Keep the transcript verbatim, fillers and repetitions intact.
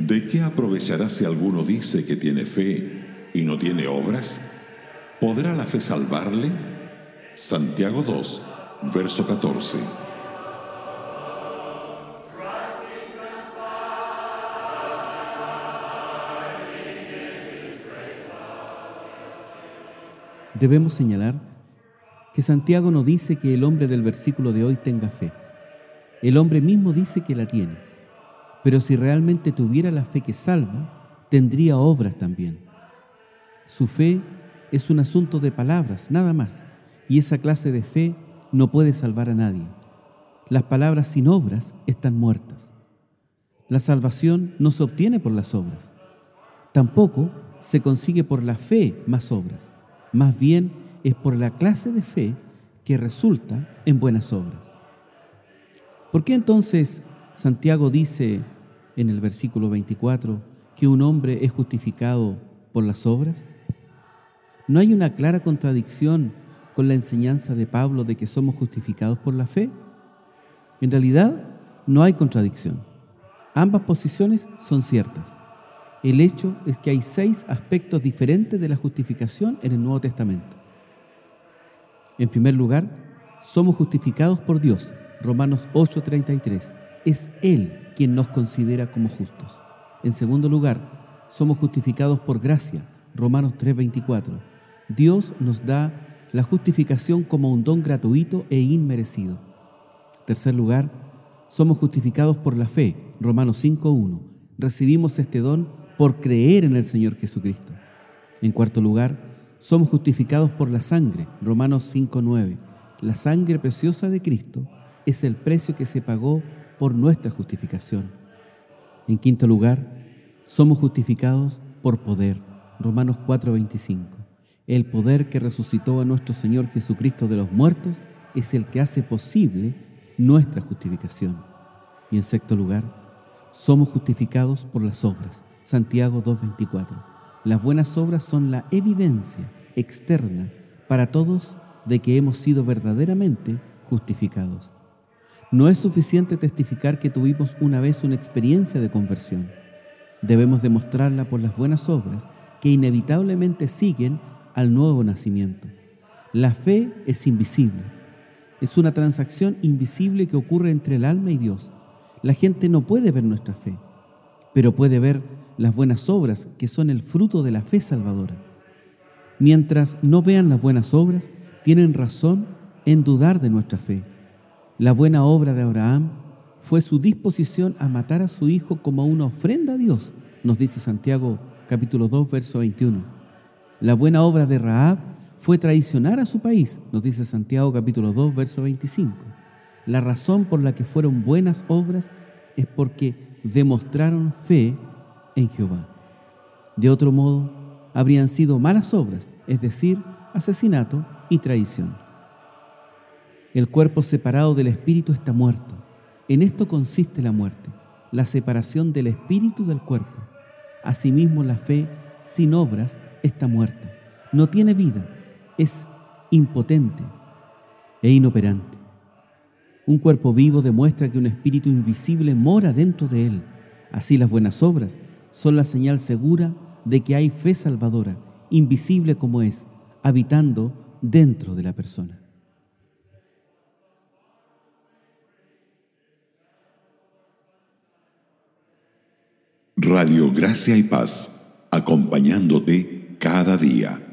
¿De qué aprovechará si alguno dice que tiene fe y no tiene obras? ¿Podrá la fe salvarle? Santiago dos, verso catorce. Debemos señalar que Santiago no dice que el hombre del versículo de hoy tenga fe. El hombre mismo dice que la tiene. Pero si realmente tuviera la fe que salva, tendría obras también. Su fe es un asunto de palabras, nada más, y esa clase de fe no puede salvar a nadie. Las palabras sin obras están muertas. La salvación no se obtiene por las obras. Tampoco se consigue por la fe más obras. Más bien es por la clase de fe que resulta en buenas obras. ¿Por qué entonces Santiago dice en el versículo veinticuatro que un hombre es justificado por las obras? ¿No hay una clara contradicción con la enseñanza de Pablo de que somos justificados por la fe? En realidad, no hay contradicción. Ambas posiciones son ciertas. El hecho es que hay seis aspectos diferentes de la justificación en el Nuevo Testamento. En primer lugar, somos justificados por Dios. Romanos ocho treinta y tres. Es Él quien nos considera como justos. En segundo lugar, somos justificados por gracia. Romanos tres veinticuatro. Dios nos da la justificación como un don gratuito e inmerecido. En tercer lugar, somos justificados por la fe. Romanos cinco uno. Recibimos este don por creer en el Señor Jesucristo. En cuarto lugar, somos justificados por la sangre. Romanos cinco nueve. La sangre preciosa de Cristo es el precio que se pagó por nuestra justificación. En quinto lugar, somos justificados por poder. Romanos cuatro veinticinco. El poder que resucitó a nuestro Señor Jesucristo de los muertos es el que hace posible nuestra justificación. Y en sexto lugar, somos justificados por las obras. Santiago dos veinticuatro. Las buenas obras son la evidencia externa para todos de que hemos sido verdaderamente justificados. No es suficiente testificar que tuvimos una vez una experiencia de conversión. Debemos demostrarla por las buenas obras que inevitablemente siguen al nuevo nacimiento. La fe es invisible. Es una transacción invisible que ocurre entre el alma y Dios. La gente no puede ver nuestra fe, pero puede ver las buenas obras que son el fruto de la fe salvadora. Mientras no vean las buenas obras, tienen razón en dudar de nuestra fe. La buena obra de Abraham fue su disposición a matar a su hijo como una ofrenda a Dios, nos dice Santiago capítulo dos, verso veintiuno. La buena obra de Rahab fue traicionar a su país, nos dice Santiago capítulo dos, verso veinticinco. La razón por la que fueron buenas obras es porque demostraron fe en Jehová. De otro modo, habrían sido malas obras, es decir, asesinato y traición. El cuerpo separado del espíritu está muerto. En esto consiste la muerte, la separación del espíritu del cuerpo. Asimismo, la fe sin obras está muerta. No tiene vida, es impotente e inoperante. Un cuerpo vivo demuestra que un espíritu invisible mora dentro de él. Así las buenas obras son la señal segura de que hay fe salvadora, invisible como es, habitando dentro de la persona. Radio Gracia y Paz, acompañándote cada día.